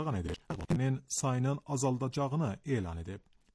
sayının azaldacağını elan edib.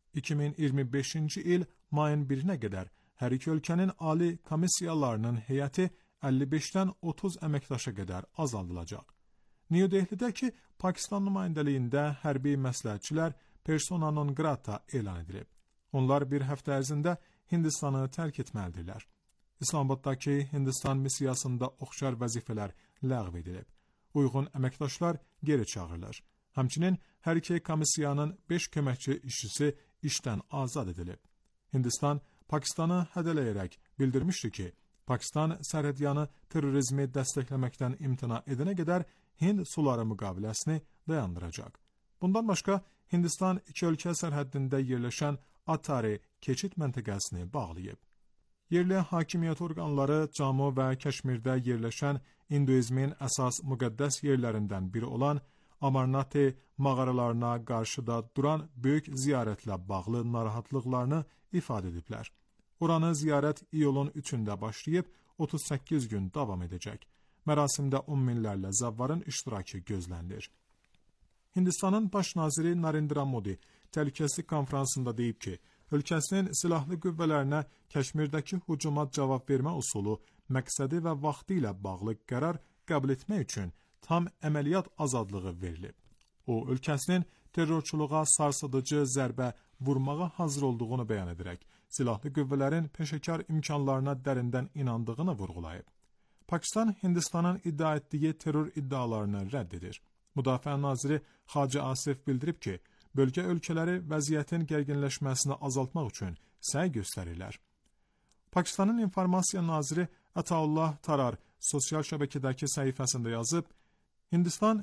2025-ci il mayın 1-nə qədər hər iki ölkənin ali komissiyalarının heyəti 55-dən 30 əməkdaşa qədər azaldılacaq. New Delhi'dəki Pakistan nümayəndəliyində hərbi məsləhətçilər persona non grata elan edilib. Onlar bir həftə ərzində Hindistanı tərk etməlidirlər. İslamabaddakı Hindistan missiyasında oxşar vəzifələr ləğv edilib. Uyğun əməkdaşlar geri çağırılır. Həmçinin hər iki komissiyanın 5 köməkçi işçisi işdən azad edilib. Hindistan Pakistanı hədələyərək bildirmişdi ki, Pakistan sərhədyanı terrorizmi dəstəkləməkdən imtina edənə qədər Hind suları müqaviləsini dayandıracaq. Bundan başqa, Hindistan iki ölkə sərhəddində yerləşən Atari keçid məntəqəsini bağlayıb. Yerli hakimiyyət orqanları Cammu və Kəşmirdə yerləşən Hinduizmin əsas müqəddəs yerlərindən biri olan Amarnati mağaralarına qarşıda duran böyük ziyarətlə bağlı narahatlıqlarını ifadə ediblər. Oranı ziyarət iyulun 3-də başlayıb 38 gün davam edəcək. Mərasimdə 10 minlərlə zəvvarın iştirakı gözlənilir. Hindistanın baş naziri Narendra Modi təhlükəsizlik konferansında deyib ki, ölkəsinin silahlı qüvvələrinə Kəşmirdəki hücuma cavab vermə usulu, məqsədi və vaxtı ilə bağlı qərar qəbul etmək üçün tam əməliyyat azadlığı verilib. O, ölkəsinin terrorçuluğa sarsıdıcı zərbə vurmağa hazır olduğunu bəyan edərək, silahlı qüvvələrin peşəkar imkanlarına dərindən inandığını vurğulayıb. Pakistan Hindistanın iddia etdiyi terror iddialarını rədd edir. Müdafiə naziri Xacə Asif bildirib ki, bölgə ölkələri vəziyyətin gərginləşməsini azaltmaq üçün səy göstərirlər. Pakistanın informasiya naziri Ataullah Tarar sosial şəbəkədəki səhifəsində yazıb, Hindistan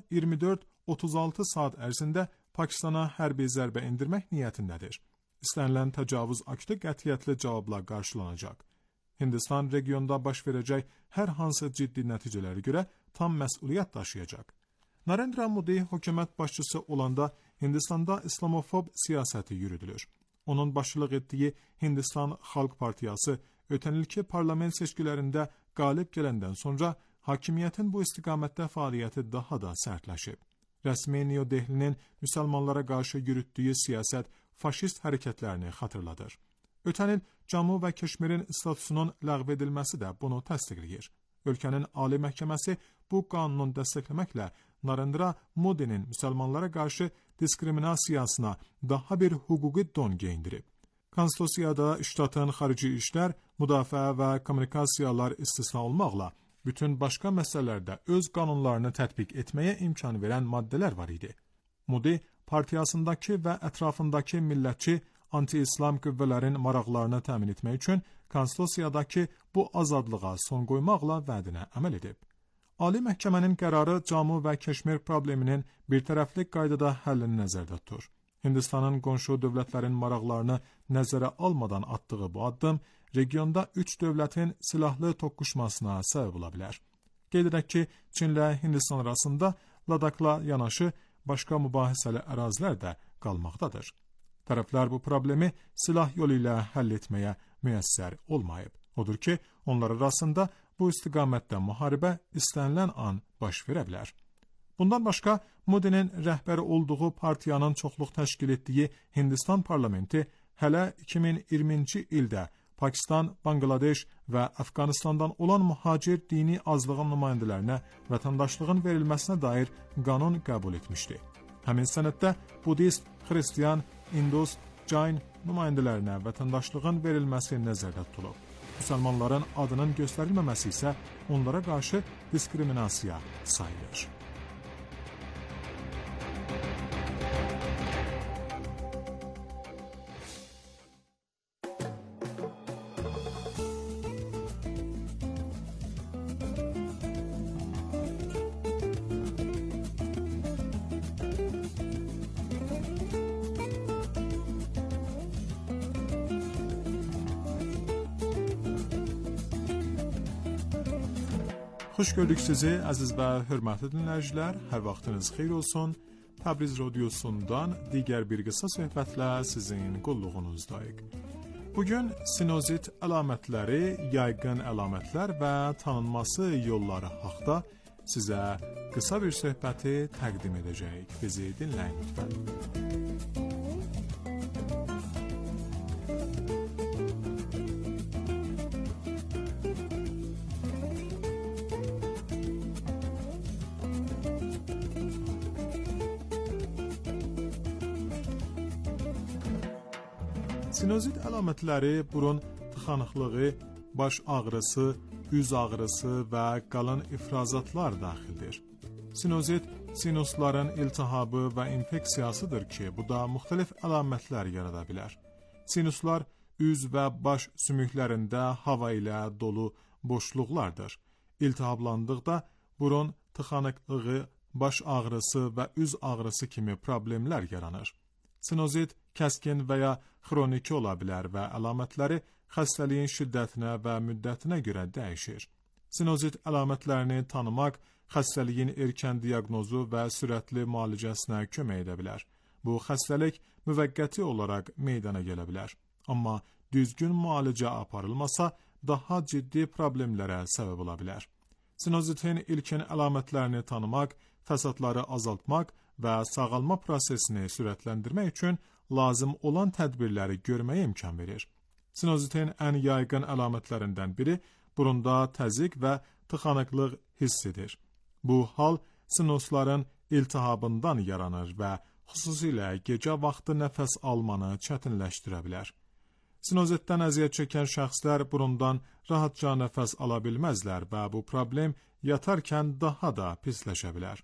24-36 saat ərzində Pakistana hərbi zərbə endirmək niyyətindədir. İstənilən təcavüz aktı qətiyyətli cavabla qarşılanacaq. Hindistan regionda baş verəcək hər hansı ciddi nəticələrə görə tam məsuliyyət daşıyacaq. Narendra Modi hökumət başçısı olanda Hindistanda İslamofob siyasəti yürüdülür. Onun başçılıq etdiyi Hindistan Xalq Partiyası ötən ilki parlament seçkilərində qalib gələndən sonra hakimiyyətin bu istiqamətdə fəaliyyəti daha da sərtləşib. Rəsmi New Delhi'nin müsəlmanlara qarşı yürütdüyü siyasət faşist hərəkətlərini xatırladır. Ötən il Cammu və Kəşmirin statusunun ləğv edilməsi də bunu təsdiqləyir. Ölkənin Ali Məhkəməsi bu qanunun dəstəkləməklə Narendra Modi'nin müsəlmanlara qarşı diskriminasiyasına daha bir hüquqi don geyindirib. Konstitusiyada ştatın xarici işlər, müdafiə və kommunikasiyalar istisna olmaqla bütün başqa məsələlərdə öz qanunlarını tətbiq etməyə imkan verən maddələr var idi. Modi partiyasındakı və ətrafındakı millətçi anti-İslam qüvvələrin maraqlarını təmin etmək üçün konstitusiyadakı bu azadlığa son qoymaqla vədinə əməl edib. Ali Məhkəmənin qərarı Cammu və Kəşmir probleminin birtərəfli qaydada həllini nəzərdə tutur. Hindistanın qonşu dövlətlərin maraqlarını nəzərə almadan atdığı bu addım regionda 3 dövlətin silahlı toqquşmasına səbəb ola bilər. Qeyd edək ki, Çinlə Hindistan arasında Ladakla yanaşı başqa mübahisəli ərazilər də qalmaqdadır. Tərəflər bu problemi silah yolu ilə həll etməyə müyəssər olmayıb. Odur ki, onlar arasında bu istiqamətdə müharibə istənilən an baş verə bilər. Bundan başqa, Modi'nin rəhbəri olduğu partiyanın çoxluq təşkil etdiyi Hindistan parlamenti hələ 2020-ci ildə Pakistan, Bangladeş və Əfqanistandan olan mühacir dini azlığın nümayəndələrinə vətəndaşlığın verilməsinə dair qanun qəbul etmişdi. Həmin sənəddə Budist, Xristiyan, İndus, Jain nümayəndələrinə vətəndaşlığın verilməsi nəzərdə tutulub. Müsəlmanların adının göstərilməməsi isə onlara qarşı diskriminasiya sayılır. Xoş gördük sizi, əziz və hörmətli dinləyicilər. Hər vaxtınız xeyir olsun. Təbriz Radiosundan digər bir qısa söhbətlə sizin qulluğunuzdayıq. Bugün sinozit əlamətləri, yaygın əlamətlər və tanınması yolları haqqında sizə qısa bir söhbəti təqdim edəcəyik. Bizi dinləyin lütfən. Sinozit əlamətləri burun tıxanıqlığı, baş ağrısı, üz ağrısı və qalın ifrazatlar daxildir. Sinozit, sinusların iltihabı və infeksiyasıdır ki, bu da müxtəlif əlamətlər yarada bilər. Sinuslar üz və baş sümüklərində hava ilə dolu boşluqlardır. İltihablandıqda burun tıxanıqlığı, baş ağrısı və üz ağrısı kimi problemlər yaranır. Sinozit kəskin və ya xroniki ola bilər və əlamətləri xəstəliyin şiddətinə və müddətinə görə dəyişir. Sinozit əlamətlərini tanımaq, xəstəliyin erkən diaqnozu və sürətli müalicəsinə kömək edə bilər. Bu xəstəlik müvəqqəti olaraq meydana gələ bilər. Amma düzgün müalicə aparılmasa, daha ciddi problemlərə səbəb ola bilər. Sinozitin ilkin əlamətlərini tanımaq, fəsadları azaltmaq və sağalma prosesini sürətləndirmək üçün lazım olan tədbirləri görməyə imkan verir. Sinozitin ən yaygın əlamətlərindən biri burunda təzyiq və tıxanıqlıq hissidir. Bu hal sinusların iltihabından yaranır və xüsusilə gecə vaxtı nəfəs almanı çətinləşdirə bilər. Sinozitdən əziyyət çəkən şəxslər burundan rahatca nəfəs ala bilməzlər və bu problem yatarkən daha da pisləşə bilər.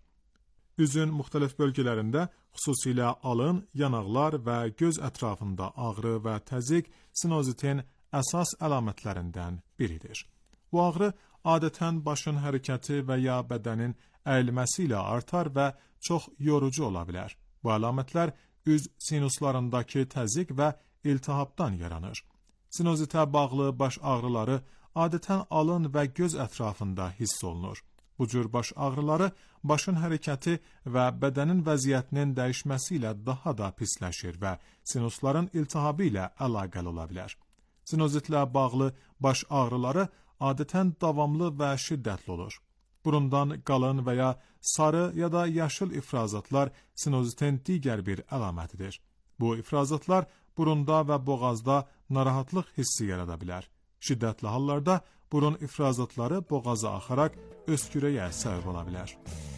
Üzün müxtəlif bölgələrində, xüsusilə alın, yanaqlar və göz ətrafında ağrı və təzyiq sinozitin əsas əlamətlərindən biridir. Bu ağrı adətən başın hərəkəti və ya bədənin əyilməsi ilə artar və çox yorucu ola bilər. Bu əlamətlər üz sinuslarındakı təzyiq və iltihabdan yaranır. Sinozitə bağlı baş ağrıları adətən alın və göz ətrafında hiss olunur. Bu cür baş ağrıları başın hərəkəti və bədənin vəziyyətinin dəyişməsi ilə daha da pisləşir və sinusların iltihabı ilə əlaqəli ola bilər. Sinozitlə bağlı baş ağrıları adətən davamlı və şiddətli olur. Burundan qalın və ya sarı ya da yaşıl ifrazatlar sinozitin digər bir əlamətidir. Bu ifrazatlar burunda və boğazda narahatlıq hissi yarada bilər. Şiddətli hallarda burun ifrazatları boğaza axaraq öskürəyə səbəb ola bilər.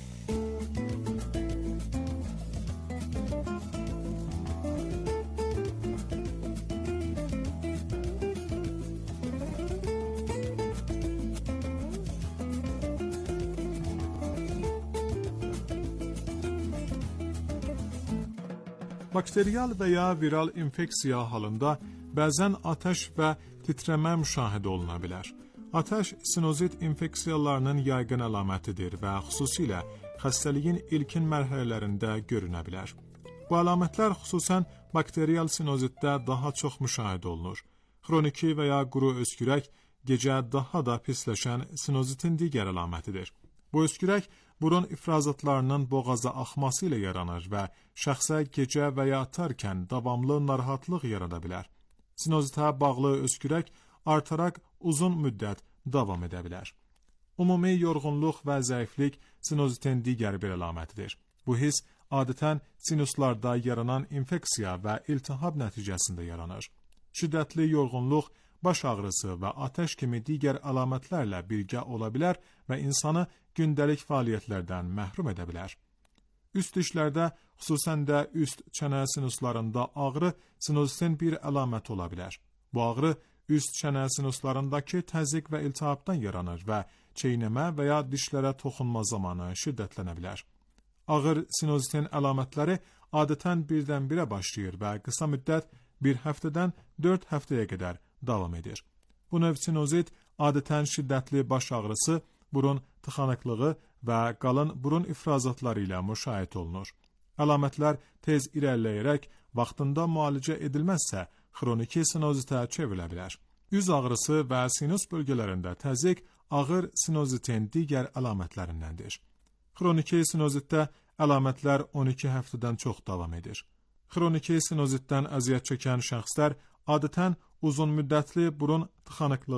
Bakteriyal və ya viral infeksiya halında bəzən atəş və titrəmə müşahidə oluna bilər. Atəş sinozit infeksiyalarının yaygın əlamətidir və xüsusilə xəstəliyin ilkin mərhələlərində görünə bilər. Bu əlamətlər xüsusən bakteriyal sinozitdə daha çox müşahidə olunur. Xroniki və ya quru öskürək gecə daha da pisləşən sinozitin digər əlamətidir. Bu öskürək burun ifrazatlarının boğaza axması ilə yaranır və şəxsə gecə və ya yatarkən davamlı narahatlıq yarada bilər. Sinozitə bağlı öskürək artaraq uzun müddət davam edə bilər. Ümumi yorğunluq və zəiflik sinozitin digər bir əlamətidir. Bu hiss adətən sinuslarda yaranan infeksiya və iltihab nəticəsində yaranır. Şiddətli yorğunluq, baş ağrısı və atəş kimi digər əlamətlərlə birgə ola bilər və insanı gündəlik fəaliyyətlərdən məhrum edə bilər. Üst dişlərdə, xüsusən də üst çənə sinuslarında ağrı sinozitin bir əlaməti ola bilər. Bu ağrı üst çənə sinuslarındakı təzyiq və iltihabdan yaranır və çeynəmə və ya dişlərə toxunma zamanı şiddətlənə bilər. Ağır sinozitin əlamətləri adətən birdən-birə başlayır və qısa müddət 1 həftədən 4 həftəyə qədər davam edir. Bu növ sinozit adətən şiddətli baş ağrısı, burun tıxanıqlığı və qalın burun ifrazatları ilə müşahidə olunur. Əlamətlər tez irəliləyərək vaxtında müalicə edilməzsə, xroniki sinozitə çevrilə bilər. Üz ağrısı və sinus bölgələrində təzyiq ağır sinozitin digər əlamətlərindəndir. Xroniki sinozitdə əlamətlər 12 həftədən çox davam edir. Xroniki sinozitdən əziyyət çəkən şəxslər adətən uzun müddətli burun tıxanıqlığı,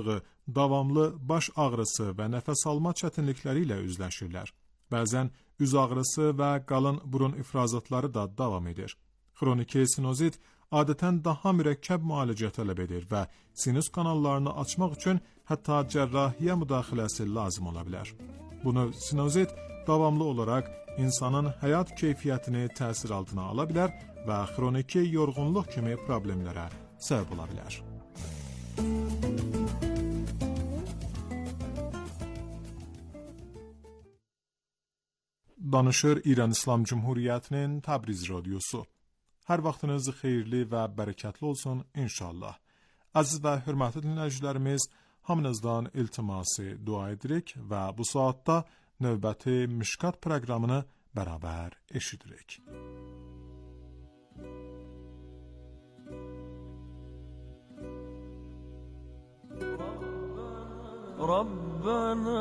davamlı baş ağrısı və nəfəs alma çətinlikləri ilə üzləşirlər. Bəzən üz ağrısı və qalın burun ifrazatları da davam edir. Xroniki sinozit adətən daha mürəkkəb müalicə tələb edir və sinus kanallarını açmaq üçün hətta cərrahiyyə müdaxiləsi lazım ola bilər. Bu növ sinozit davamlı olaraq insanın həyat keyfiyyətini təsir altına ala bilər və xroniki yorğunluq kimi problemlərə səbəb ola bilər. Danışır İran İslam Cumhuriyyətinin Təbriz radiosu. Hər vaxtınız xeyirli və bərəkətli olsun inşallah. Əziz və hörmətli dinləyicilərimiz, hamınızdan iltiması dua edirik və bu saatda növbəti Mişkat proqramını bərabər eşidirik. Rabbana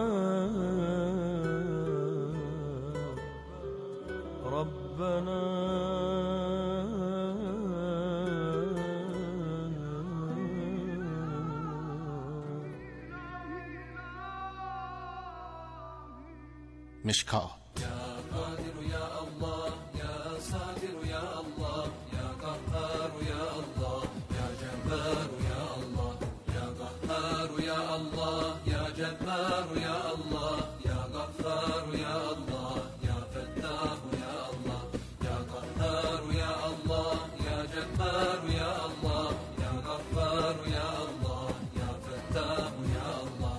مشکات یا قادر یا الله یا صابر یا الله یا قهار یا الله یا جبار یا الله یا قهار یا الله یا جبار یا الله یا غفار یا الله یا فتاح یا الله یا قهار یا الله یا جبار یا الله یا غفار یا الله یا فتاح یا الله.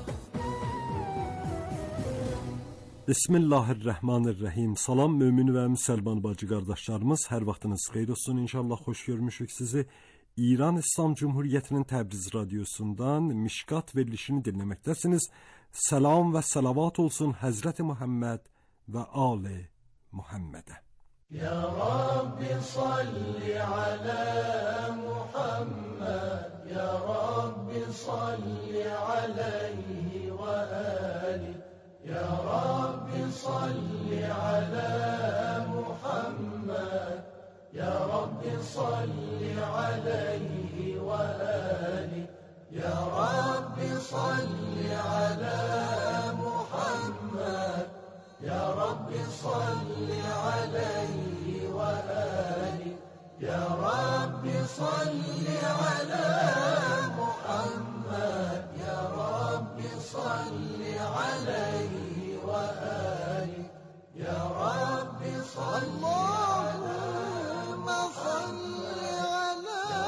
Bismillahirrahmanirrahim. Salam mömin və müsəlman bacı qardaşlarımız, hər vaxtınız xeyir olsun. İnşallah xoş görmüşük sizi. İran İslam Cumhuriyyətinin Təbriz radiosundan Mişkat verilişini dinləməkdəsiniz. Salam və salavat olsun Həzrəti Muhammed və Ali Muhammedə. Ya Rabbi salli ala Muhammed, Ya Rabbi salli alayhi və ali. Ya Rabbi salli ala Muhammed, Ya Rabbi salli alayhi ve ali. Ya Rabbi salli ala Muhammed, Ya Rabbi salli alayhi ve ali. Ya Rabbi salli ala Muhammed, Ya Rabbi salli alayhi ve ali. Ya Rabbi salli Allahümme salli ala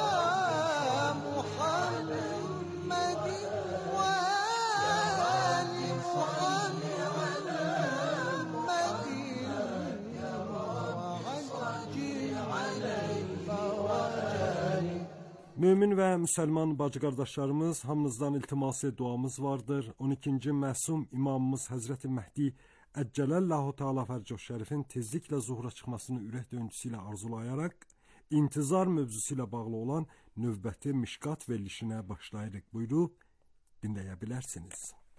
Muhammedin ve ali salli ala Muhammedin ya Rabbi salli alayhi ve ali. Mömin və müsəlman bacı qardaşlarımız, hamınızdan iltiması duamız vardır. 12-ci məsum imamımız Həzrəti Məhdi Əccələllahu Teala Fərcoh Şərifin tezliklə zuhura çıxmasını ürək döyüntüsü ilə arzulayaraq, intizar mövzusu ilə bağlı olan növbəti Mişkat verilişinə başlayırıq. Buyurub dinləyə bilərsiniz.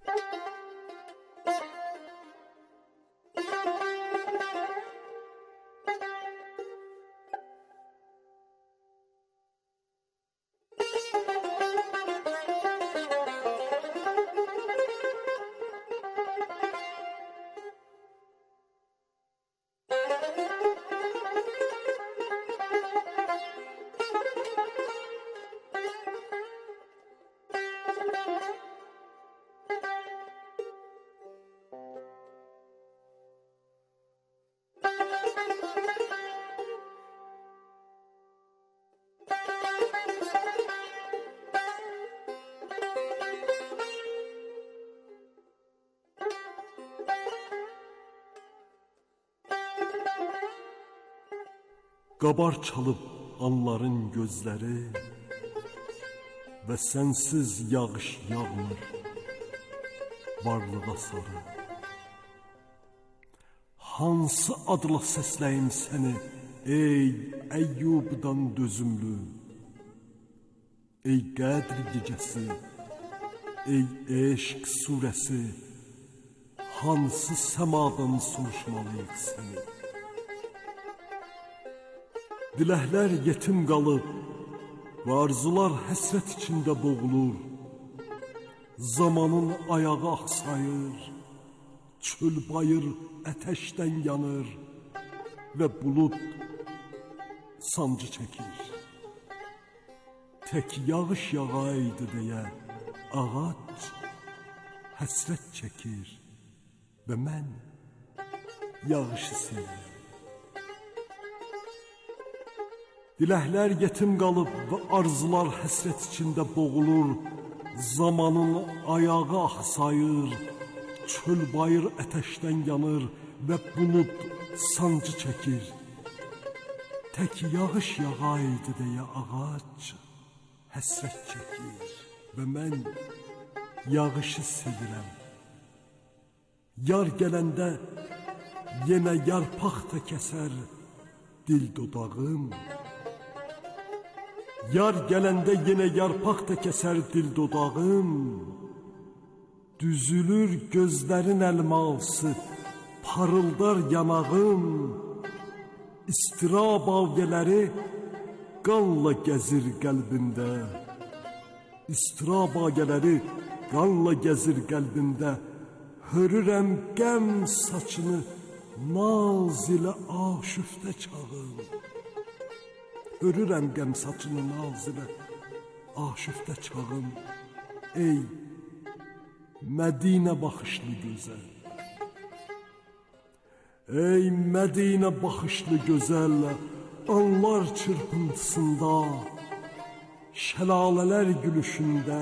Qabar çalıb anların gözləri və sənsiz yağış yağmır varlığa sarı. Hansı adla səsləyim səni ey Əyyubdan dözümlü, ey Qədr gecəsi, ey eşq surəsi, hansı səmadan soruşmalıyıq səni? Diləklər yetim qalıb və arzular həsrət içində boğulur. Zamanın ayağı axsayır, çöl bayır ateşten yanır ve bulut sancı çəkir. Tek yağış yağaydı deyə ağac həsrət çəkir və mən yağışı sevirəm. Diləklər yetim qalıb və arzular həsrət içində boğulur. Zamanın ayağı axsayır, çöl bayır ateşten yanır və bulud sancı çəkir. Tek yağış yağaydı deyə ağac həsrət çəkir və mən yağışı sevirəm. Yar gələndə yenə yarpaq da kəsər dil dodağım. Yar gələndə yenə yarpaq da kəsər dil dodağım. Düzülür gözlərin əlması, parıldar yanağım. İstirab avgələri qanla gəzir qəlbimdə. İstirab avgələri qanla gəzir qəlbimdə. Hörürəm qəm saçını naz ilə aşüftə çağım. Hörürəm qəm saçını naz ilə aşüftə çağım. Ey Mədinə baxışlı gözəl, ey Mədinə baxışlı gözəl, anlar çırpıntısında, şəlalələr gülüşündə,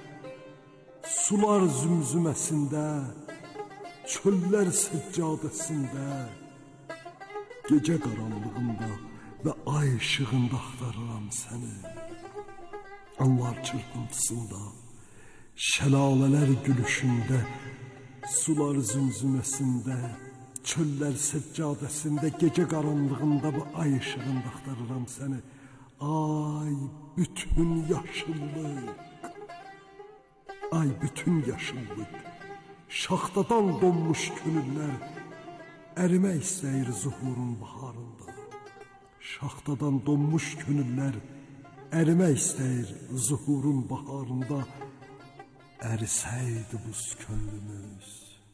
sular zümzüməsində, çöllər səccadəsində, gecə qaranlığında və ay işığında axtarıram səni. Anlar çırpıntısında, şəlalələr gülüşündə, sular zümzüməsində, çöllər səccadəsində, gecə qaranlığında və ay işığında axtarıram səni. Ay bütün yaşıllıq, ay bütün yaşıllıq, şaxtadan donmuş könüllər ərimək istəyir zuhurun baharında. Şaxtadan donmuş könüllər ərimək istəyir zuhurun baharında. Ərisəydi buz könlümüz.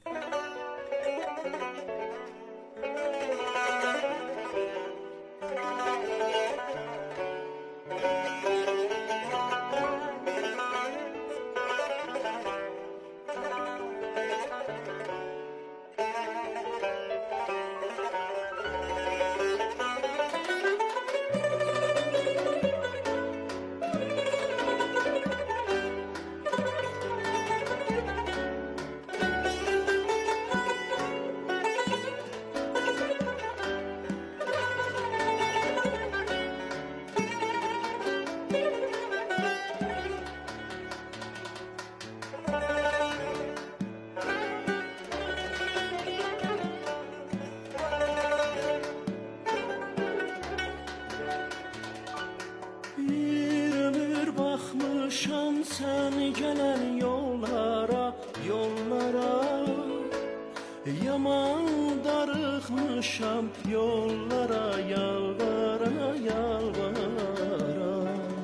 Sen gelen yollara, yollara, yaman darıxmışam yollara, yalvara, yalvara.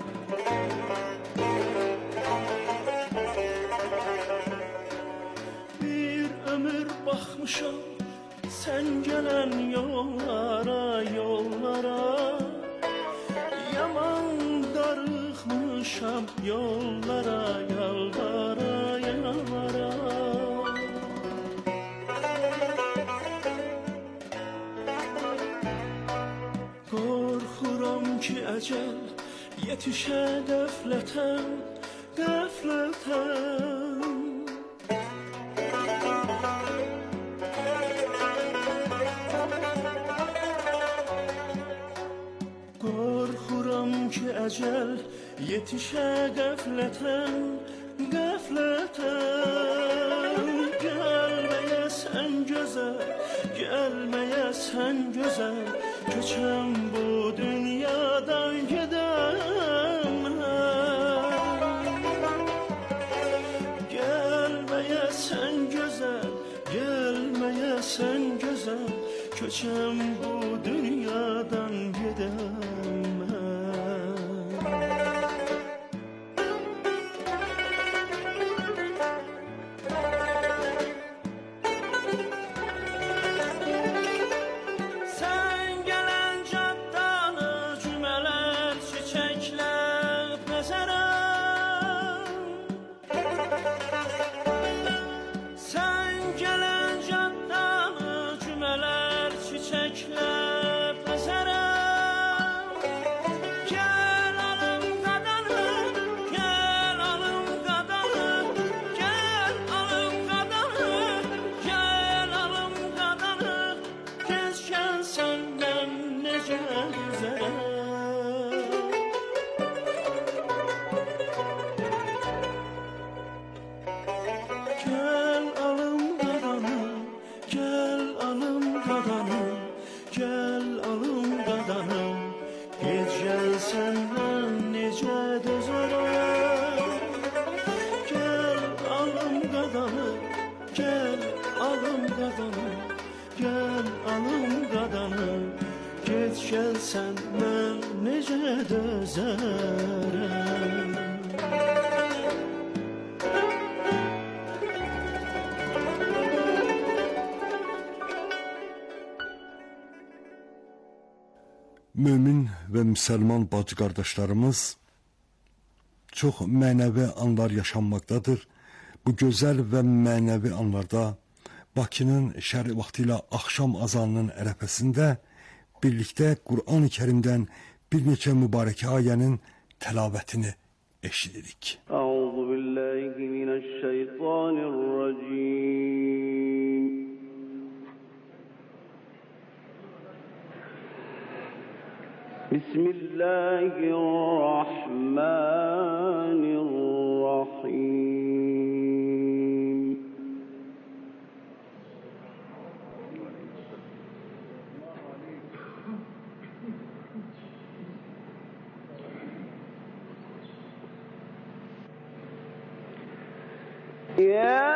Bir ömür baxmışam sen gelen yollara, yollara, yaman darıxmışam yollara, yalvara, yalvara. Qorxuram ki əcəl yetişə qəflətən, qəflətən. Qorxuram ki əcəl yetişə qəflətən, qəflətən. Gəlməyəsən gözəl, gəlməyəsən gözəl, köçəm bu dünyadan gedəm. Gəlməyəsən gözəl, gəlməyəsən gözəl, köçəm bu dünyadan gedəm. نگذرم. Gel alım dadanım, gel alım dadanım, gel alım dadanım. Gecel senden nece dözərəm. Gel alım dadanım, gel alım dadanım, gel alım dadanım. Gecel senden nece dözərəm. Mömin və müsəlman bacı qardaşlarımız, çox mənəvi anlar yaşanmaqdadır. Bu gözəl və mənəvi anlarda Bakının şərq vaxtı ilə axşam azanının ərəfəsində birlikdə Qur'an-ı Kərimdən bir neçə mübarək ayənin təlavətini eşidirik. Euzu billahi mineşşeytanirracim. Bismillahirrahmanirrahim. Ya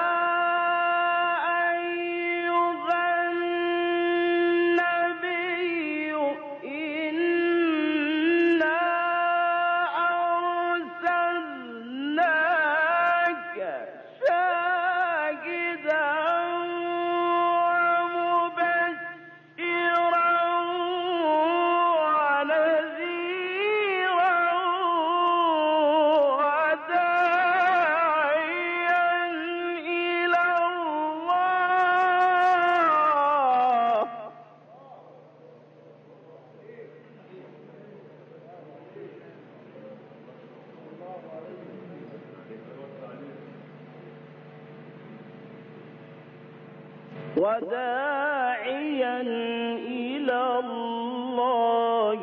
وداعيا إلى الله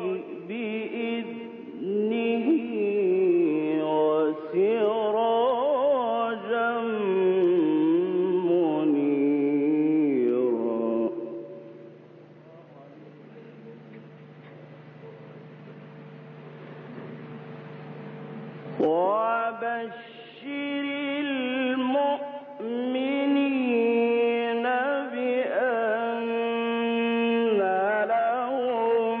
بإذنه وسراجا منيرا. وبشر المؤمنين بأن لهم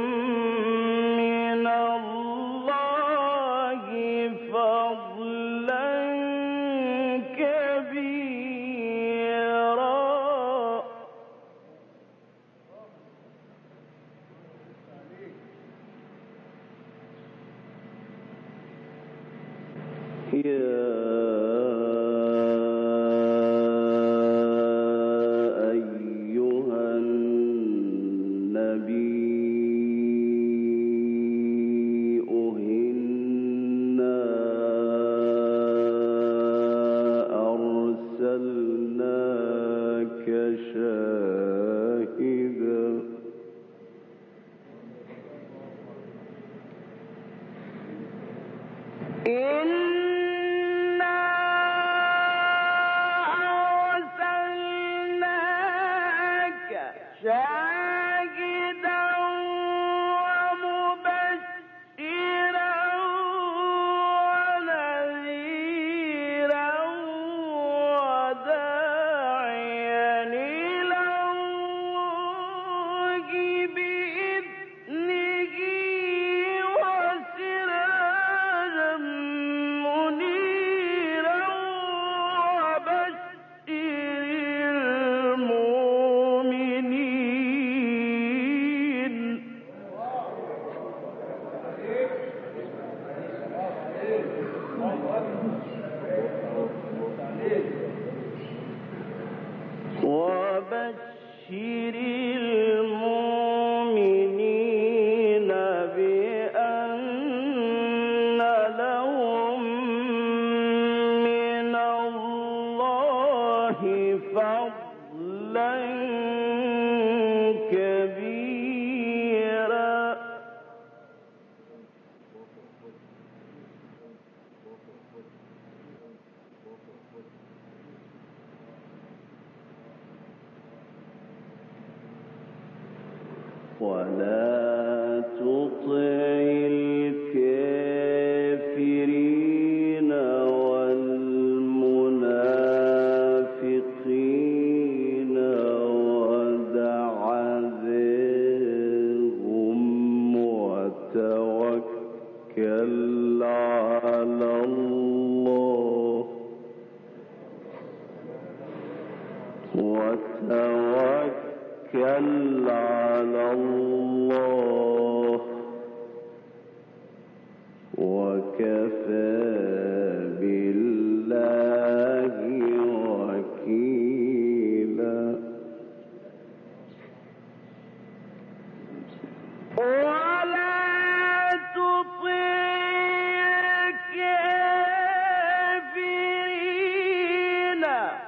من الله فضلا كبيرا. يا أيها النبي إنا أرسلناك شاهدا إنا ولا تطع الكافرين والمنافقين ودع ذرهم وتوكل على الله وكفى بالله وكيلا ولا تطع الكافرين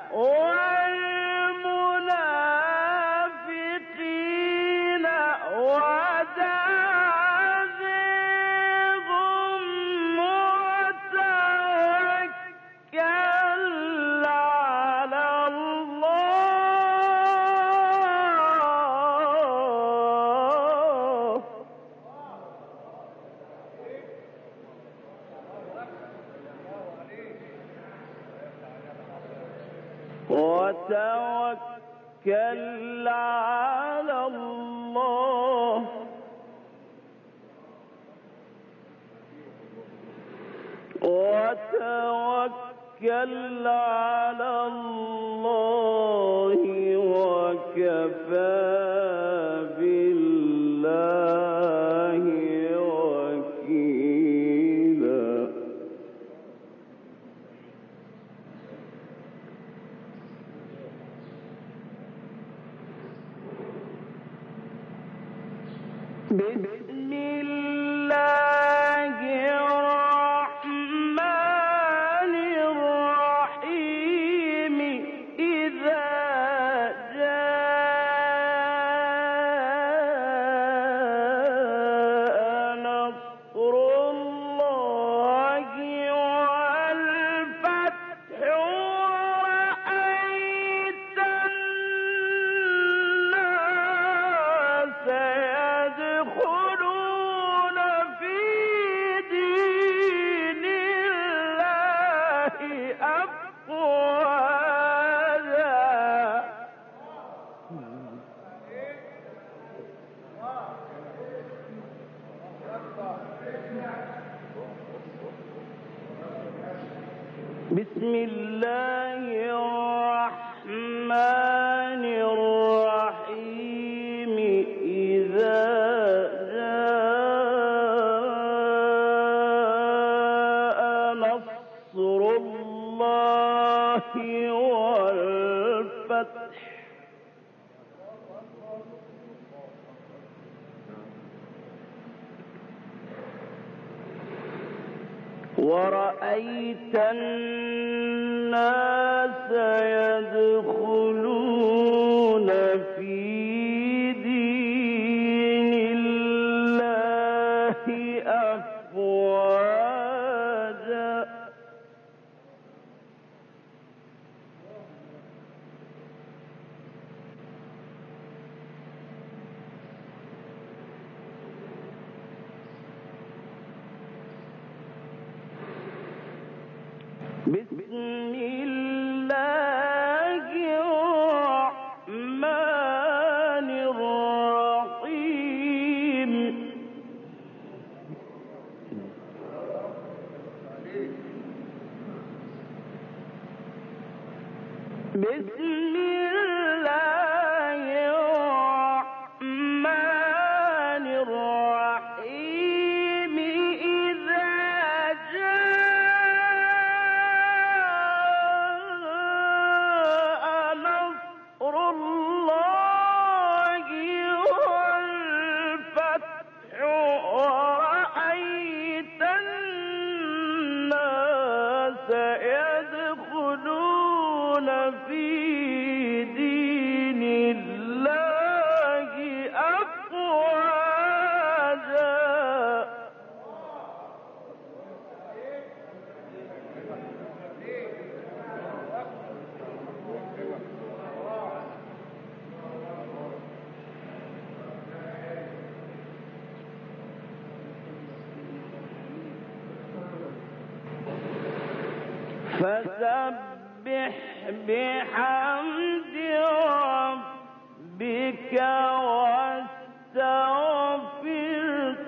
والمنافقين ودع ذرهم وتوكل على الله وتوكل على الله وكفى بالله وكيلا بسم الله الرحمن الرحيم إذا جاء نصر الله والفتح ورأيت الناس يدخلون في دين الله أفواجا بسم الله الرحمن الرحيم إذا جاء نصر الله والفتح ورأيت الناس يدخلون في دين الله أفواجا بسم الله الرحمن الرحيم بسم الله الرحمن الرحيم إذا جاء نصر الله والفتح ورأيت الناس يدخلون في فسبح بحمد ربك واستغفره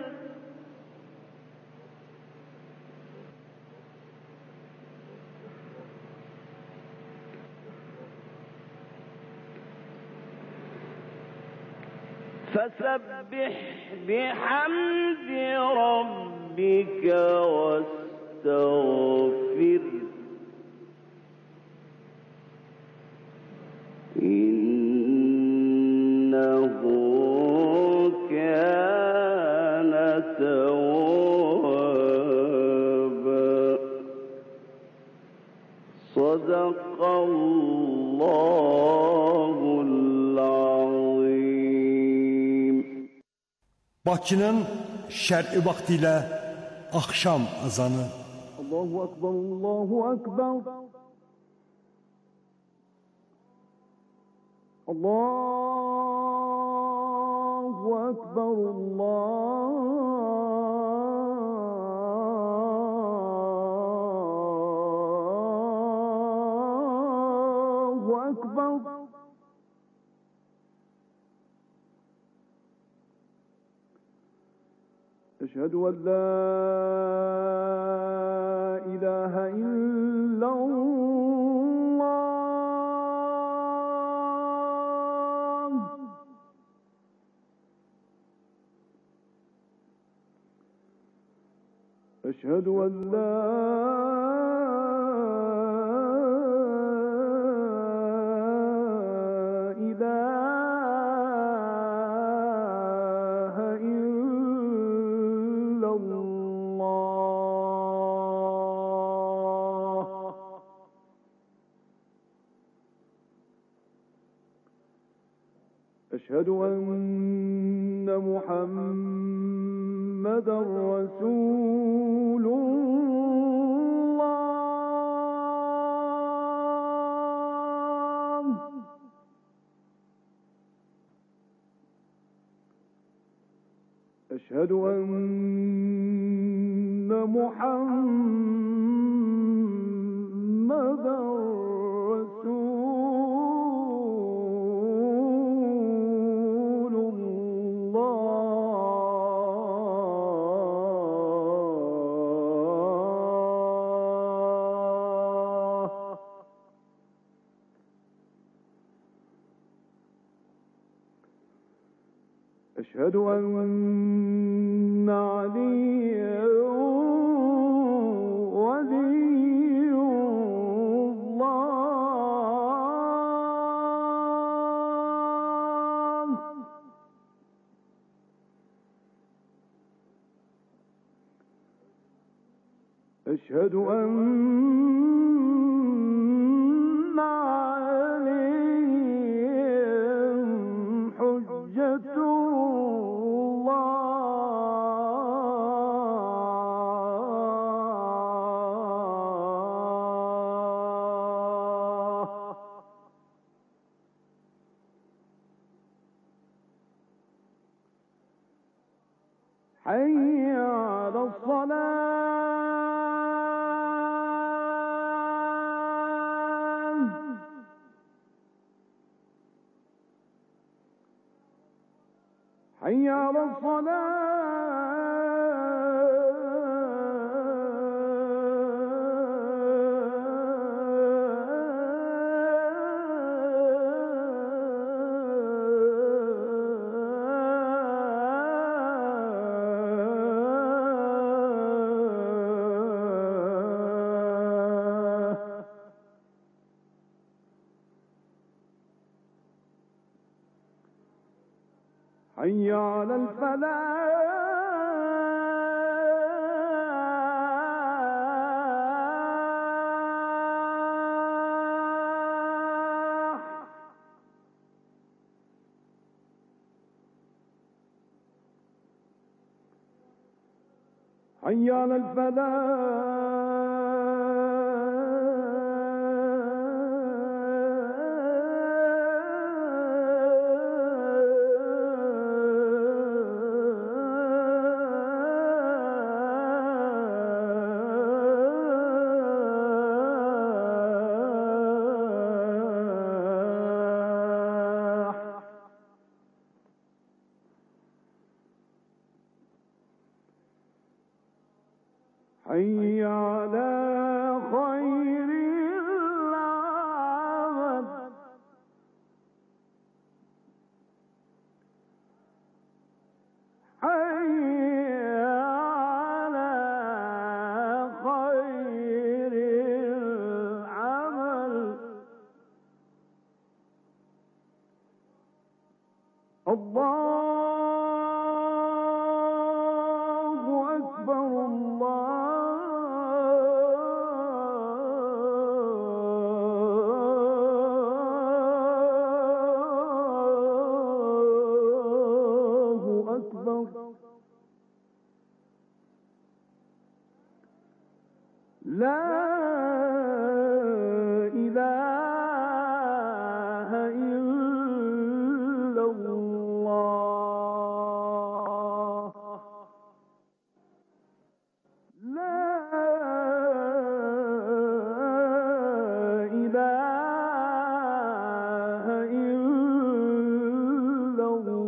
فسبح بحمد ربك واستغفره إنه كان توابا صدق الله العظيم. Bakının şərqi vaxtı ilə axşam azanı. Allahu Ekber, Allahu Ekber. Allahu Ekber, Allahu Ekber. أشهد أن لا إله إلا الله. أشهد أن لا أشهد أن محمدًا رسول الله. أشهد أن محمدًا أشهد أن عليا ولي الله. أشهد أن عليهم حجة حي على الصلاة. حي على حي على الفلاح. حي على الفلاح. حي على خير العمل حي على خير العمل الله أكبر الله أكبر لا إله إلا الله لا إله إلا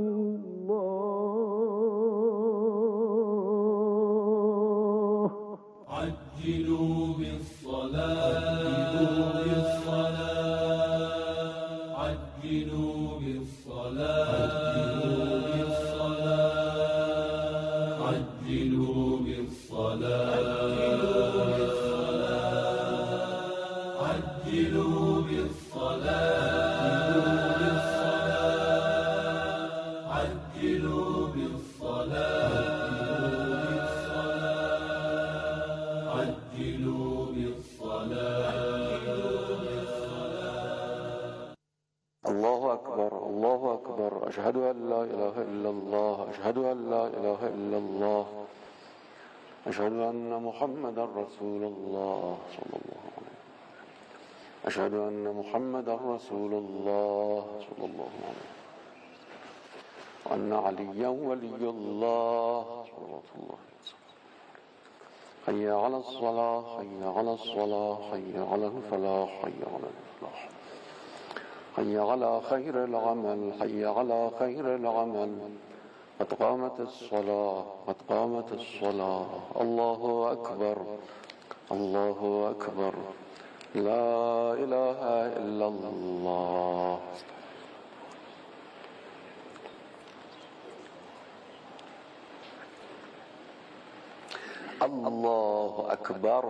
الله عجلوا بالصلاة عجلوا بالصلاة عجلوا بالصلاة عجلوا بالصلاة عجلوا بالصلاة عجلوا بالصلاة. الله أكبر الله أكبر أشهد أن لا إله إلا الله أشهد أن لا إله إلا الله أشهد أن محمدا رسول الله صلى الله عليه وسلم أشهد أن محمدا رسول الله صلى الله عليه وسلم وأن عليا ولي الله صلى الله عليه وسلم حي على الصلاة حي على الصلاة حي على الفلاح حي على الفلاح حي على خير العمل حي على خير العمل قد قامت الصلاة قد قامت الصلاة الله أكبر الله أكبر لا إله إلا الله. الله أكبر.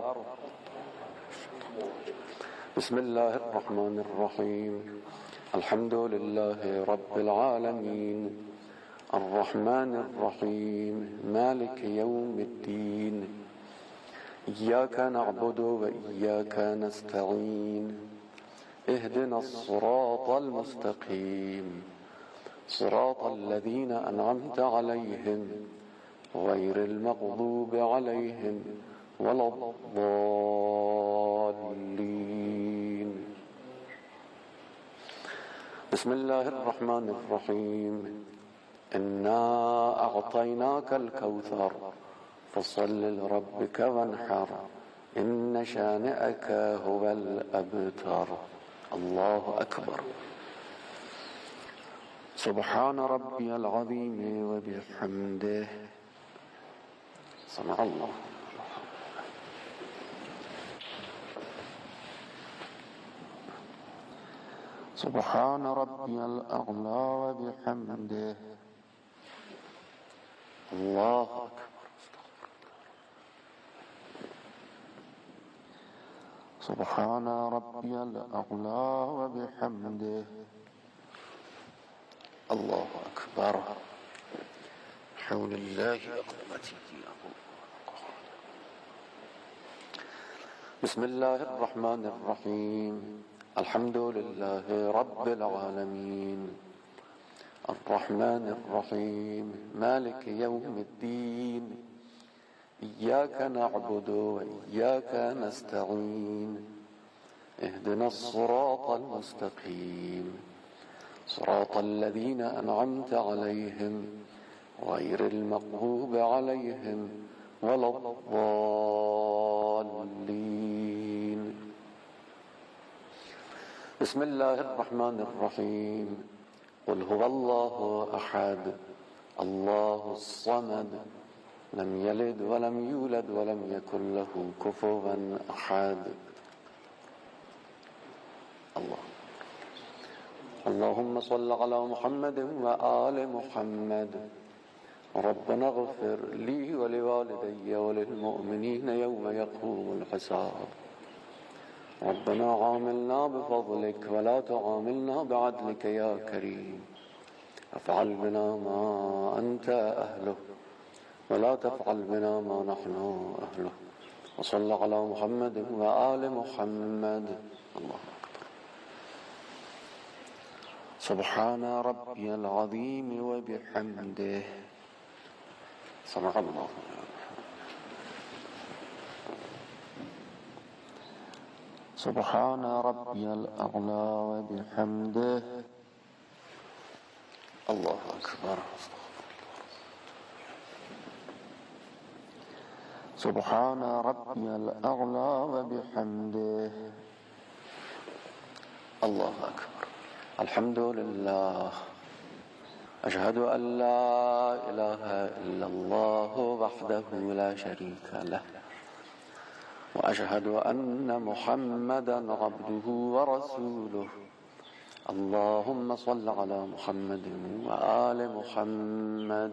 بسم الله الرحمن الرحيم الحمد لله رب العالمين الرحمن الرحيم مالك يوم الدين إياك نعبد وإياك نستعين اهدنا الصراط المستقيم صراط الذين أنعمت عليهم غير المغضوب عليهم ولا الضالين. بسم الله الرحمن الرحيم إنا أعطيناك الكوثر فصل لربك وانحر إن شانئك هو الأبتر. الله أكبر. سبحان ربي العظيم وبحمده سمع الله. سبحان ربي الأعلى وبحمده. الله أكبر. سبحان ربي الأعلى وبحمده. الله أكبر. حول الله وقوته. بسم الله الرحمن الرحيم الحمد لله رب العالمين الرحمن الرحيم مالك يوم الدين إياك نعبد وإياك نستعين اهدنا الصراط المستقيم صراط الذين أنعمت عليهم غير المغضوب عليهم ولا الضالين. بسم الله الرحمن الرحيم قل هو الله أحد الله الصمد لم يلد ولم يولد ولم يكن له كفوا أحد. اللهم صل على محمد وآل محمد. ربنا اغفر لي ولوالدي وللمؤمنين يوم يقوم الحساب. ربنا عاملنا بفضلك ولا تعاملنا بعدلك يا كريم. افعل بنا ما أنت أهله ولا تفعل بنا ما نحن أهله. وصل على محمد وآل محمد. الله أكبر. سبحان ربي العظيم وبحمده. سمع الله. سبحان ربي الأعلى وبحمده. الله أكبر. سبحان ربي الأعلى وبحمده. الله أكبر. الحمد لله. أشهد أن لا إله إلا الله وحده لا شريك له، وأشهد أن محمدا عبده ورسوله. اللهم صل على محمد وآل محمد.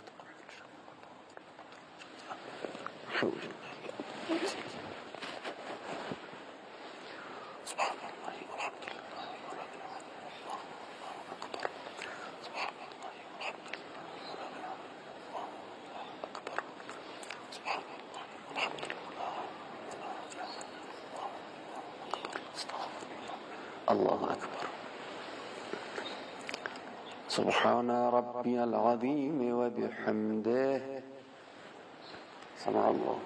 سبحان الله والحمد لله ولا إله إلا الله أكبر. سبحان الله والحمد لله أكبر. سبحان الله والحمد لله. الله أكبر. سبحان ربي العظيم وبحمده. سمع الله.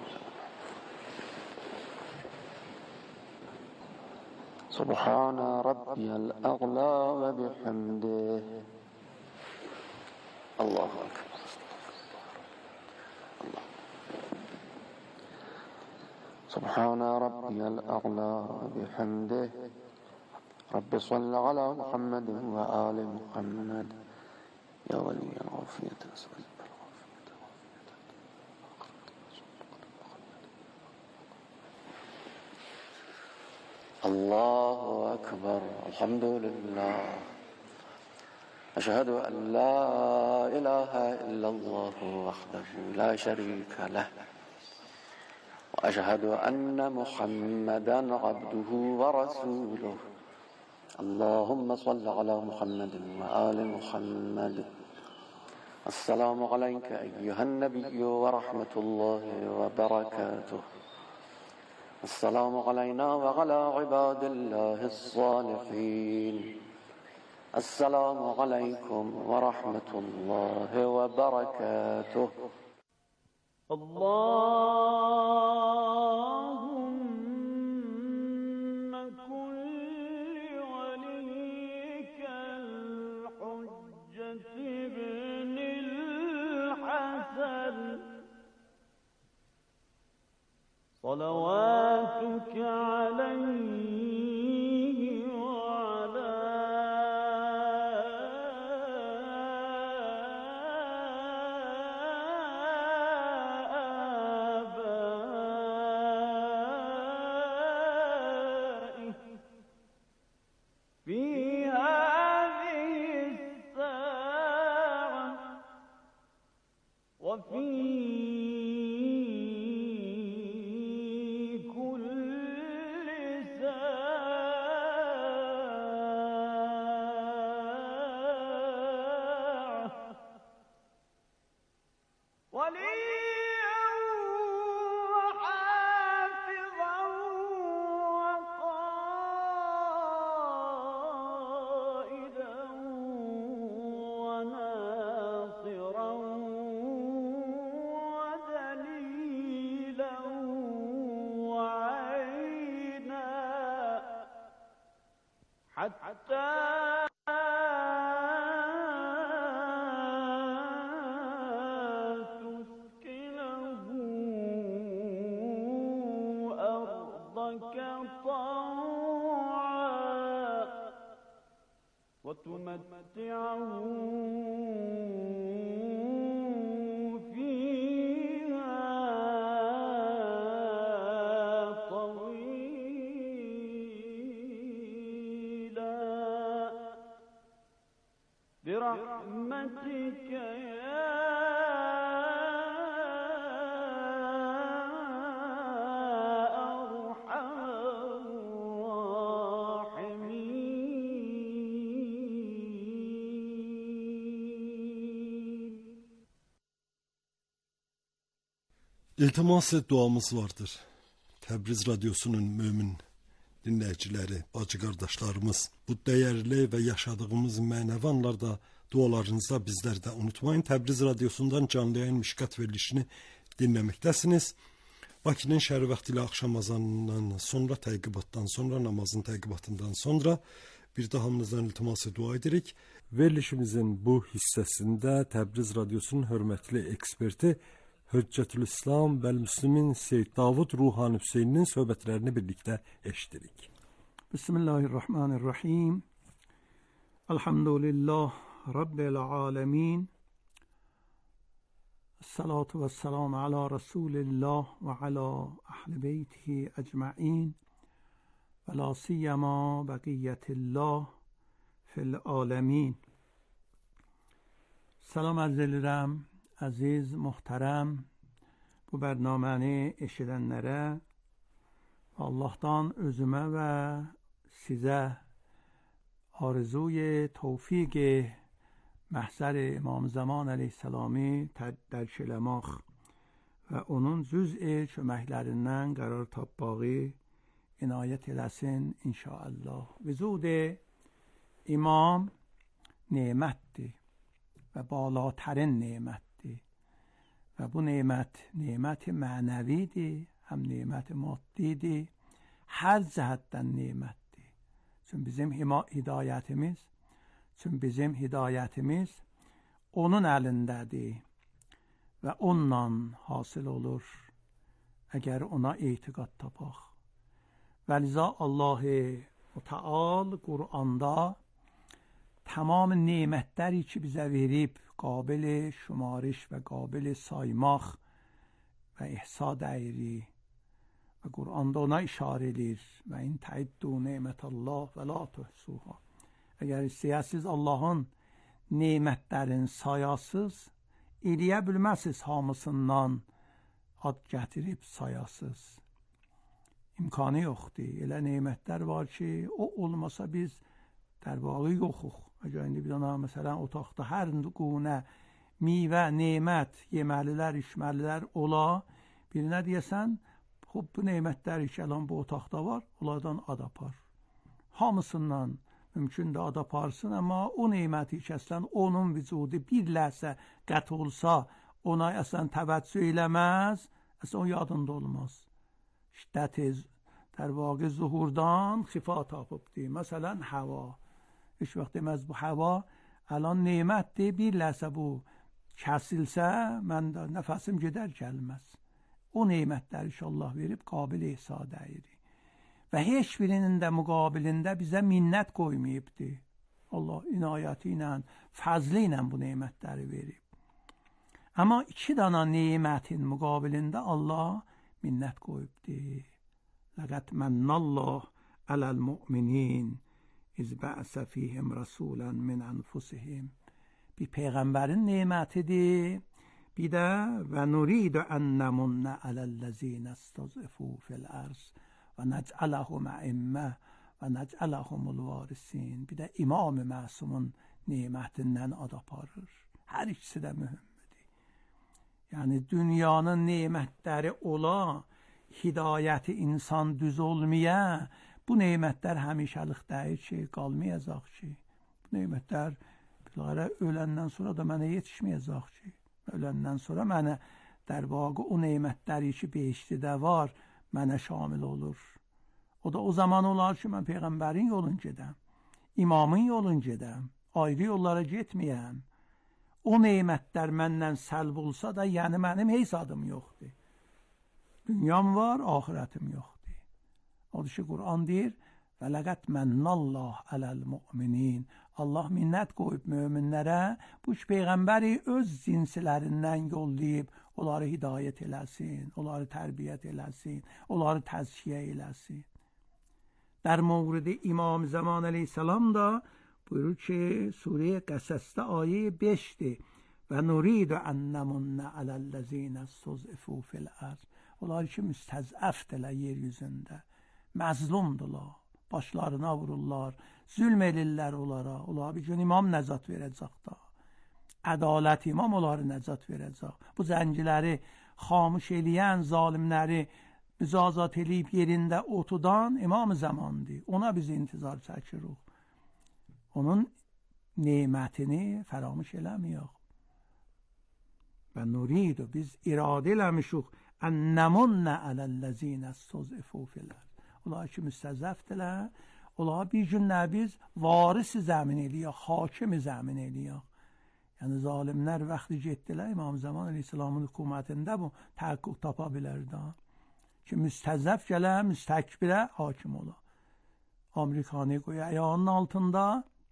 سبحان ربي الأعلى وبحمده. الله أكبر. الله. سبحان ربي الأعلى وبحمده. رب صل على محمد وآل محمد. يا ولي العافية أسألك الله أكبر. الحمد لله. أشهد أن لا إله إلا الله وحده لا شريك له، وأشهد أن محمدا عبده ورسوله. اللهم صل على محمد وآل محمد. السلام عليك أيها النبي ورحمة الله وبركاته. السلام علينا وعلى عباد الله الصالحين. السلام عليكم ورحمة الله وبركاته. اللهم كن لوليك الحجة ابن الحسن صلواتك عليه وعلى آبائه في هذه الساعة وفي حتى تسكنه أرضك طوعا وتمتعه فيها برحمتك يا İltimas et duamız vardır. Təbriz Radyosu'nun mümin dinləyiciləri, bacı qardaşlarımız, bu dəyərli və yaşadığımız mənəvi anlarda dualarınızda bizlər də unutmayın. Təbriz Radyosu'ndan canlı yayın Mişkat verilişini dinləməkdəsiniz. Bakının şəhəri vaxtı ilə axşam azanından sonra, təqibatdan sonra, namazın təqibatından sonra bir də hamınızdan iltimas dua edirik. Verilişimizin bu hissəsində Təbriz Radyosu'nun hörmətli eksperti Hüccetülislam və Müslümin Seyyid Davud Ruhani Hüseyn'in söhbətlərini birlikdə eşitdirik. Bismillahirrahmanirrahim. Elhamdülillah Rabbil alemin. Salatu ve selamu ala Resulillah ve ala ahli beytihi ecma'in ve la siyama beqiyetillah fil alemin. Salam arz edirəm, əziz, muhterem, bu bərnaməni eşidənlərə, Allah'tan özümə və sizə arzuy tevfik məhzər İmam Zaman əleyhisselami dərk eləmək və onun cüz'i köməklərindən qərar tapmağı inayət eləsin inşallah. Vücud imam nemətdir və balatarin nemətdir. Və bu neməti mənəvidir, həm neməti maddidir, hər cəhətdən nemətdir. Çünki bizim hidayətimiz onun əlindədir və ondan hasil olur, əgər ona etiqad tapaq. Və liza Allah-u Teala Qur'anda tamam nemətləri ki bizə verib, qabil şumariş və qabil saymaq və ihsa dəyiri və Qur'anda ona işarə edir və in təiddu nemətəllah və la tuhsuha. Əgər istəyəsiz Allahın nemətlərin sayasız, eləyə bilməsiz hamısından ad gətirib sayasız. İmkanı yoxdur. Elə nemətlər var ki, o olmasa biz dərvağı yoxuq. Əgər indi bir dana məsələn otaqda hər qunə meyvə, nemət, yeməlilər, içməlilər ola, birinə deyəsən, bu nemətlər ki, əlan bu otaqda var, onlardan ad apar. Hamısından mümkün də ad aparsın, amma o neməti ki, əslən onun vücudu bir ləhsə qət olsa, ona əslən təvəccüh eləməz, əslən o yadında olmaz. Şiddət dərvağı zuhurdan xifa tapıbdır. Məsələn, hava. Heç vaxt deməz bu hava الان نعمتdir, bir ləhsə bu kəsilsə, mən də nəfəsim gedər gəlməz. O neymətləri inşallah verib qabil ihsa dəyir. Və heç birinin də müqabilində bizə minnət qoymayıbdı. Allah inayəti ilə, fəzli ilə bu neymətləri verib. Amma iki dana neymətin müqabilində Allah minnət qoyubdu. Ləqət mənnallah aləl mu'minin iz bə'sə fihim rəsulən min ənfusihim. Bir peyğəmbərin neymətidir. Bir də və nuridu ənəmunnə aləl-ləzinə istəzifu fil-ərz və nəcələhum əimmə və nəcələhumul varisin. Bir də İmam-ı Məsumun neymətindən ad aparır. Hər ikisi də mühümdür. Yəni dünyanın neymətləri ola, hidayəti insan düz olmaya, bu neymətlər həmişəlik deyil ki, qalmayacaq ki. Bu neymətlər bilərə öləndən sonra da mənə yetişməyəcək ki. Öləndən sonra mənə در واقع o neymətləri ki behiştidə var, mənə şamil olur. O da o zaman olar ki, mən Peyğəmbərin yolun gedəm, imamın yolun gedəm, ayrı yollara getməyəm. O neymətlər məndən səlb olsa da, yəni mənim heç adım yoxdur. Dünyam var, ahirətim yoxdur. Odur ki, Qur'an deyir, və ləqət mənnallah aləl-mu'minin. Allah minnət qoyub möminlərə, bu ki, Peyğəmbəri öz cinslərindən yollayıb, onları hidayət eləsin, onları tərbiyyət eləsin, onları təzkiyə eləsin. در مورد امام زمان علیه السلام da bu buyurur ki Sure Qasas'da ayı 5'dir. Və nuridu an namunna alellezine istuz'ifu fil ard. Onlar ki müstəzəfdirlər yeryüzündə. Məzlumdular. Başlarına vururlar. Zülm edirlər onlara. Onlar bir gün imam nəcat verəcək da. Ədalət imam onları nəcat verəcək. Bu zənciləri xamış eləyən zalimləri mücazat eləyib yerində otudan imam zamandır. Ona biz intizar çəkirik. Onun nemətini fəramış eləməyək. Və nuridu biz iradə eləmişik ən nəmunnə ələl-ləzinə istuz'ifu fil ard. Onlar ki müstəzəfdirlər, onlar bir gün nə biz varisi zəmin eləyək, hakimi zəmin eləyək. Yəni zalimlər vaxtı getdilər İmam Zaman Aleyhisselamın hökumətində bu təhqiq tapa bilərdi. Ki müstəzəf gələ, müstəkbirə hakim ola. Amerikanı qoya ayağının altında,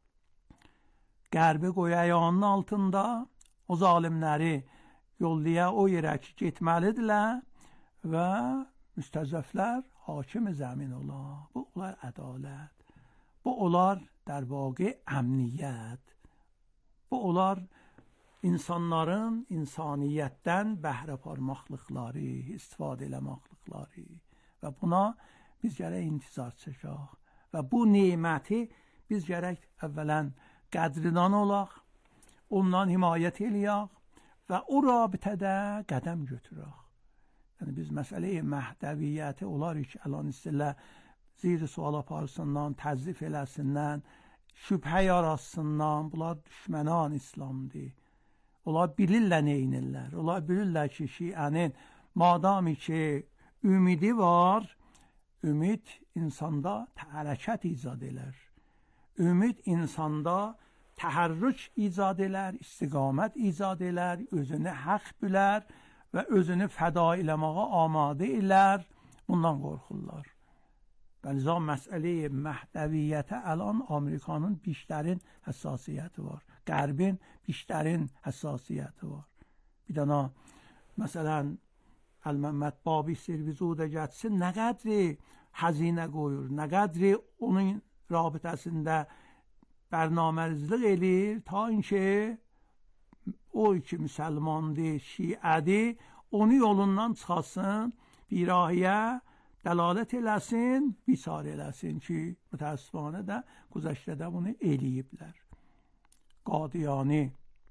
Qərbi qoya ayağının altında, o zalimləri yollaya o yerə ki getməlidirlər və müstəzəflər hakimi zəmin ola. Bu olar ədalət. Bu olar در واقع əmniyyət. Bu olar insanların insaniyyətdən bəhrə parmaqlıqları, istifadə eləməklıqları və buna biz gərək intizar çəkək və bu neməti biz gərək əvvələn qədridan olaq, ondan himayət eləyək və o rabitədə qədəm götürək. Yəni biz məsələyə məhdəviyyəti olar ki, əlan istəyirlər zir sual aparsından, təzif eləsinlər, şübhə yaratsınlar, bunlar düşmənan İslamdır. Onlar bilirlər neynirlər. Onlar bilirlər ki, şiənin madami ki, ümidi var, ümid insanda hərəkət icad elər. Ümid insanda təhərrüc icad elər, istiqamət icad elər, özünü haqq bilər və özünü fəda eləməyə amadə elər. Bundan qorxurlar. Bəlzə məsələyə məhdəviyyətə əlan Amerikanın bişlərin həssasiyyəti var. Qərbin bişlərin həssasiyyəti var. Bir dana, məsələn, Əl-Məmməd Babi servizuda gətsin, nə qədri həzinə qoyur, nə qədri onun rabitəsində bərnamərizlik eləyir, ta inki o ki müsəlmandır, şiədir, onu yolundan çıxasın, birahiyə dəlalət eləsin, bisar eləsin ki, mütəəssüfanə də güzəştədə bunu eləyiblər. Qadiyani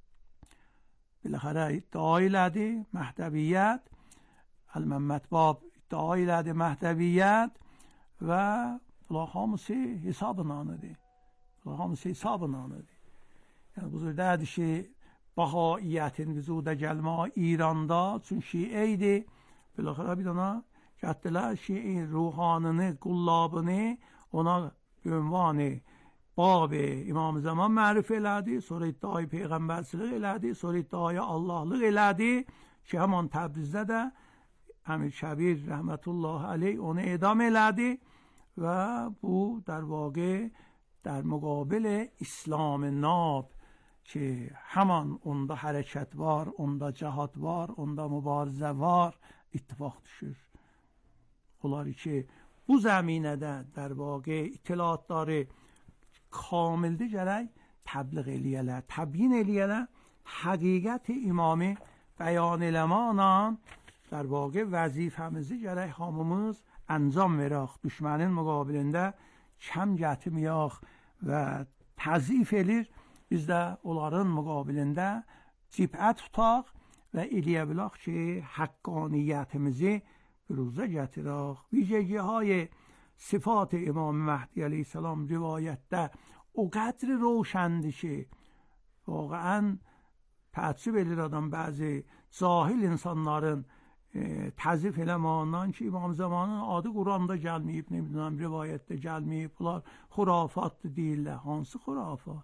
biləxərə iddia elədi, məhdəviyyət, Əl-Məmməd Bab iddia elədi, məhdəviyyət və bunlar hamısı hesabınanıdır. Bunlar hamısı hesabınanıdır. Yəni, bu zürdədir ki, Bahaiyyətin vüzuda gəlmə İranda, çünki şiə idi, biləxərə bir dana gəldilər şiə ruhanını, qullabını ona ünvanı Bab-ı İmam Zaman mərif elədi, sonra iddiayı peyğəmbərçilik elədi, sonra iddiayı Allahlıq elədi ki, həman Təbrizdə də Əmir Kəbir rəhmətullah aleyh onu edam elədi və bu در واقع در مقابل İslam nab ki, həman onda hərəkət var, onda cəhad var, onda mübarizə var, ittifaq düşür. Onlar ki, bu zəminədə در واقع itilafları kamildir gərək təbliğ eləyələr, təbyin eləyələr, həqiqət imami bəyan eləməklə در واقع vəzifəmizi gərək hamımız əncam verək, düşmənin müqabilində kəm gətirməyək və təzif elir, biz də onların müqabilində cibət tutaq və eləyə bilək ki, haqqaniyyətimizi büruzə gətirək. Vijəgiهای صفات امام مهدی علیه السلام روایتdə o qədri روشنdir ki, واقعا təəccüb edir adam bəzi cahil insanların təzif eləmağından ki, İmam Zamanın adı Quranda gəlməyib, nə biləm, rivayətdə gəlməyib, bunlar xurafatdır deyirlər. Hansı xurafat?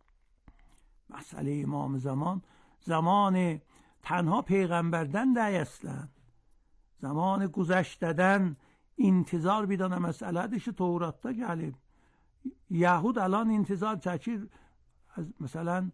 Məsələ İmam Zaman, zamanı tənha Peyğəmbərdən də əslən, zamanı güzəştədən intizar bir dənə məsələdir ki, Tevratda gəlib. Yahud alan intizar çəkir, məsələn,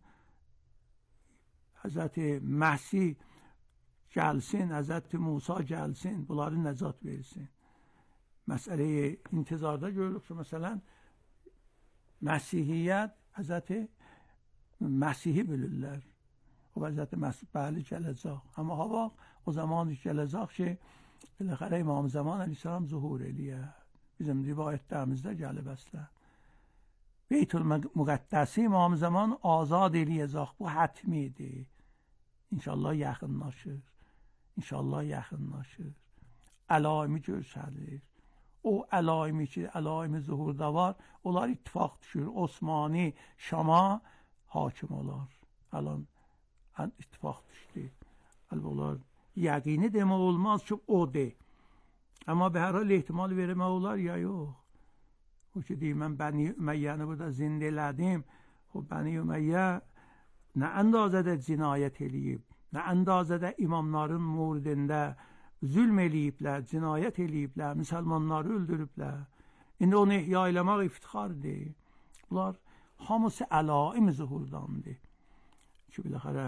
Həzrəti Məsih gəlsin, Həzrəti Musa gəlsin, bunları nəcat versin. Məsələyi intizarda görürük ki, məsələn, Məsihiyyət Hazreti Mesih'i bilirler. و حضرت مسیح بله جلزاق. اما هوا o zaman جلزاق şey بالاخره امام زمان علیه السلام ظهور الیه. Bizim rivayetlerimizde gelibesler. Beytül Muqaddəsi imam zaman azad eləyəcək. Bu hətmidir. İnşallah yaxınlaşır. İnşallah yaxınlaşır. Əlaimi görsəlir. O əlaimi ki, əlaimi zuhurda var, onlar ittifaq düşür. Osmani Şama hakim olar. Alan ittifaq düşdü. Onlar yəqini demək olmaz ki, o de. Amma به هر حال ehtimal vermək olar ya yox. O ki deyim, mən Bəni Üməyyəni burada zində elədim. O Bəni Üməyyə nə əndazədə cinayət eləyib, nə əndazədə imamların murdində zülm eləyiblər, cinayət eləyiblər, müsəlmanları öldürüblər. İndi onu ihya eləmək iftixardır. Bunlar hamısı əlaim zuhurdandır. Ki, biləxərə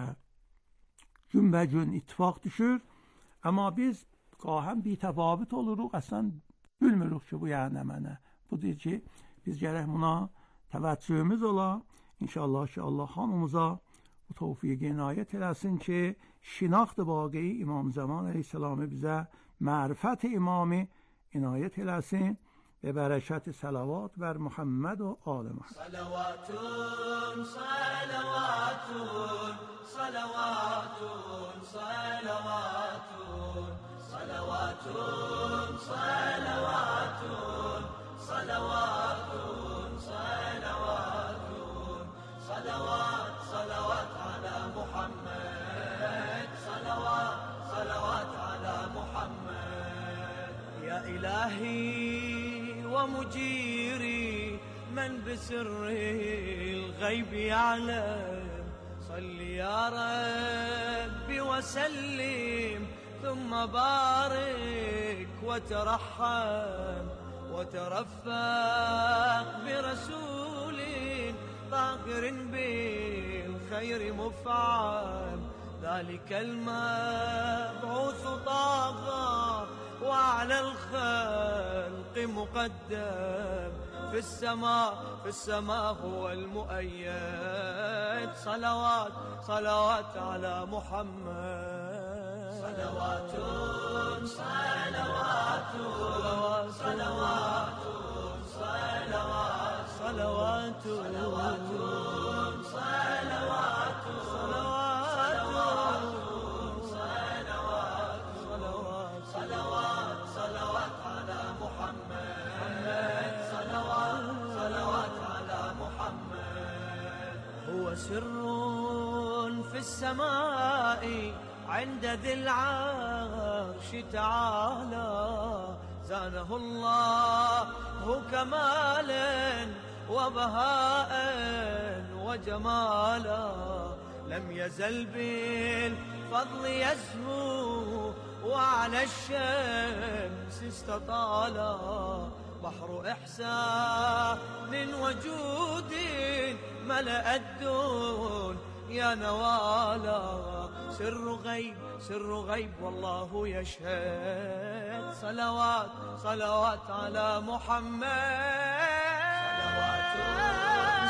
gün ittifaq düşür. Amma biz qahəm bitəfavit oluruq, əslən bilmirik ki, bu yəni mənə. Budur ki, biz gərək buna təvəccühümüz ola. İnşallah ki, Allah hamımıza bu tevfiqi inayət eləsin ki, şinaxt vaqi'i İmam Zaman əleyhisselamı bizə mərifət imamı inayət eləsin ve bərəkət salavat bər Muhammed و آل محمد. صلواتun صلواتun صلواتun صلواتun صلواتun صلواتun صلواتun صلواتun صلوات صلوات على محمد صلوات صلوات على محمد يا إلهي ومجيري من بسر الغيب يعلم صل يا ربي وسلم ثم بارك وترحم وترفق برسول طاهر بالخير مفعم ذلك المبعوث طاغى وعلى الخلق مقدم في السماء هو المؤيد صلوات صلوات على محمد صلوات صلوات صلوات صلوات صلوات صلوات صلوات صلوات صلوات على محمد صلوات على محمد هو سر في السماء عند ذي العرش تعالى زانه الله كمالا وبهاء وجمالا لم يزل بالفضل يزهو وعلى الشمس استطالا بحر إحسان وجود ملأ الدون يا نوالا سر غيب والله يشهد صلوات صلوات على محمد صلوات